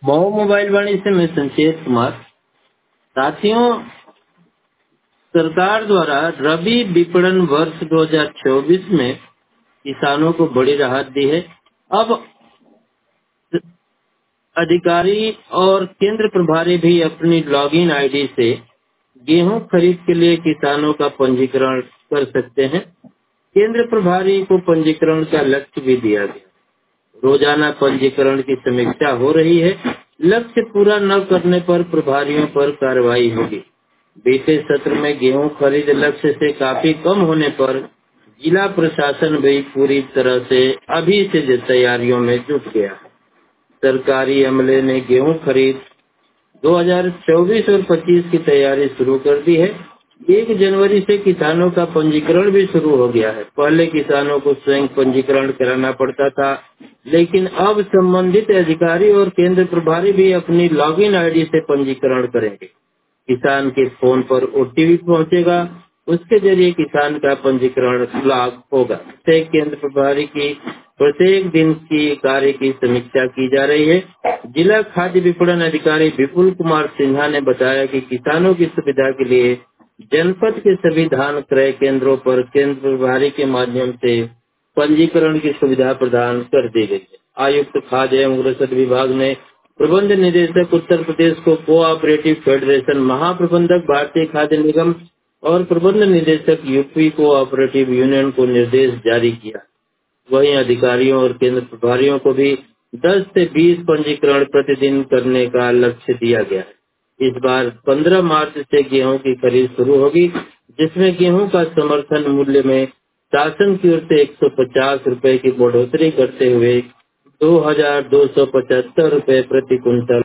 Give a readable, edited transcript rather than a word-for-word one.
Mau mobile वाणी से मैं संचेत कुमार। साथियों, सरकार द्वारा रबी विपणन वर्ष 2024 में किसानों को बड़ी राहत दी है। अब अधिकारी और केंद्र प्रभारी भी अपनी लॉगिन आईडी से गेहूं खरीद के लिए किसानों का पंजीकरण कर सकते हैं। केंद्र प्रभारी को पंजीकरण का लक्ष्य भी दिया गया। रोजाना पंजीकरण की समीक्षा हो रही है। लक्ष्य पूरा न करने पर प्रभारियों पर कार्रवाई होगी। बीते सत्र में गेहूं खरीद लक्ष्य से काफी कम होने पर जिला प्रशासन भी पूरी तरह से अभी से तैयारियों में जुट गया है। सरकारी अमले ने गेहूं खरीद 2024 और 25 की तैयारी शुरू कर दी है। 1 जनवरी से किसानों का पंजीकरण भी शुरू हो गया है। पहले किसानों को स्वयं पंजीकरण कराना पड़ता था, लेकिन अब संबंधित अधिकारी और केंद्र प्रभारी भी अपनी लॉगिन आईडी से पंजीकरण करेंगे। किसान के फोन पर ओटीपी पहुंचेगा, उसके जरिए किसान का पंजीकरण लॉग होगा। प्रत्येक केंद्र प्रभारी की प्रत्येक दिन की कार्य की समीक्षा की जा रही है। जिला खाद्य विपणन अधिकारी विपुल कुमार सिन्हा ने बताया कि किसानों की सुविधा के लिए जनपद के सभी धान क्रय केंद्रों पर केंद्र प्रभारी के माध्यम से पंजीकरण की सुविधा प्रदान कर दी गई है। आयुक्त खाद्य एवं रसद विभाग ने प्रबंध निदेशक उत्तर प्रदेश को कोऑपरेटिव फेडरेशन, महाप्रबंधक भारतीय खाद्य निगम और प्रबंध निदेशक यूपी कोऑपरेटिव यूनियन को निर्देश जारी किया। वहीं अधिकारियों और केंद्र प्रभारियों को भी 10 से 20 पंजीकरण प्रतिदिन करने का लक्ष्य दिया गया है। इस बार 15 मार्च से गेहूं की खरीद शुरू होगी, जिसमें गेहूं का समर्थन मूल्य में शासन की ओर से 150 रुपए की बढ़ोतरी करते हुए 2275 रुपए प्रति क्विंटल